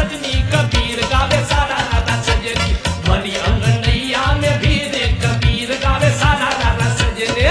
सजनी कबीर गावे सारा रारा सजनी भरी अंगनैया में भीड़ कबीर गावे सारा रारा सजनी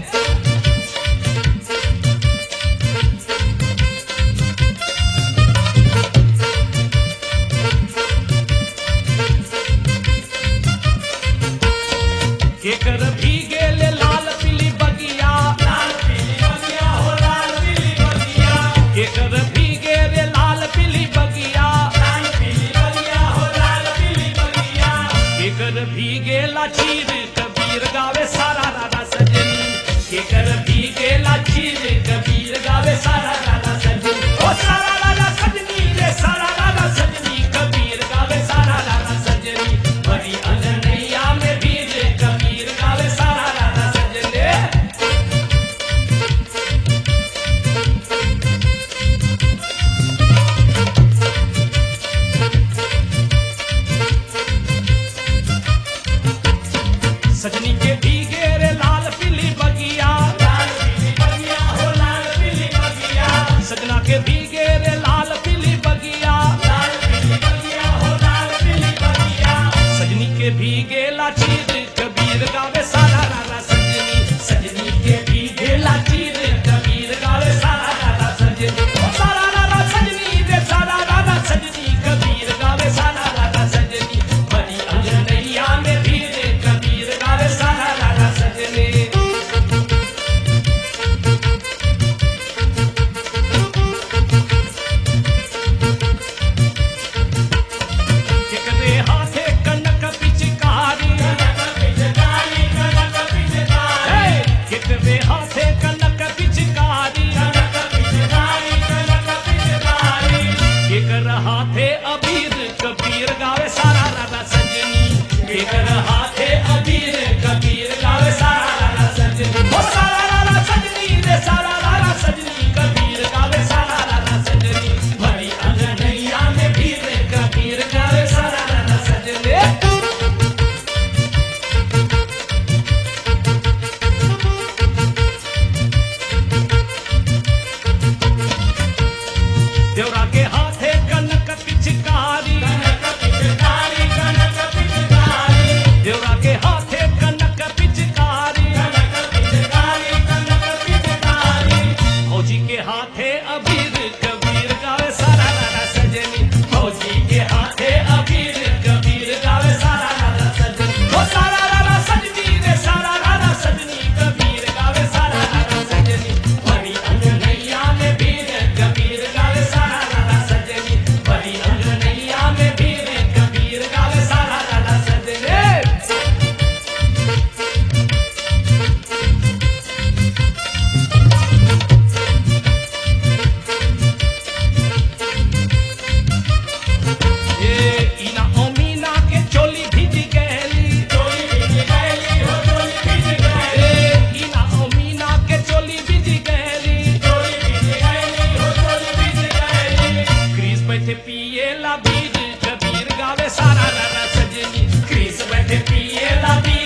केकर भीगे ले लाल पीली बगिया हो लाल पीली बगिया केकर भीगे रे लाल पीली बगिया हो लाल पीली बगिया केकर भीगे ला चीर कबीर गावे सारा रारा सजनी केकर भीगे ला चीर कबीर गावे सारा रारा सजनी ओ सारा रारा सजनी रे सारा रारा सजनी कबीर गावे सारा रारा सजनी भरी अंगनैया में भीड़ कबीर गावे सारा रारा सजनी सजनी के भीगे रे लाल पीली बगिया हो लाल पीली बगिया सजना के भीगे रे लाल पीली बगिया हो लाल पीली बगिया सजनी के भीगे ला चीर कबीर गावे सारा रारा सजनी सजनी के भीगे ला चीर कबीर गावे सारा रारा सजनी ओ सारा रारा सजनी रे सारा रारा सजनी कबीर गावे सारा रारा सजनी भरी अंगनैया में भीड़ कबीर गावे सारा रारा सजनी केकरे हाथे कनक पिचकारी केकरे हाथे कनक पिचकारी केकर हाथे अबीर कबीर गावे सारा रारा सजनी केकर हाथे अबीर कबीर गावे सारा रारा सजनी ओ सारा रारा सजनी रे सारा रारा सजनी कबीर गावे सारा रारा सजनी भरी अंगनैया में भीड़ कबीर गावे सारा रारा सजनी देवरा के हाथे कनक पिचकारी देवरा के हाथे कनक पिचकारी फौजी के हाथे अबीर कबीर गावे सारा रारा सजनी फौजी के हाथे अबीर कबीर गावे सारा रारा सजनी ओ सारा रारा सजनी रे सारा रारा सजनी कबीर गावे सारा रारा सजनी भरी अंगनैया में भीड़ कबीर गावे सारा रारा सजनी भरी अंगनैया में भीड़ कबीर गावे सारा रारा सजनी इना ओमीना के चोली भीज गैली इना ओमीना के चोली भीज गैली क्रीस बैठे पिए ला बीज कबीर गावे सारा रारा सजनी क्रीस बैठे पिए ला बीज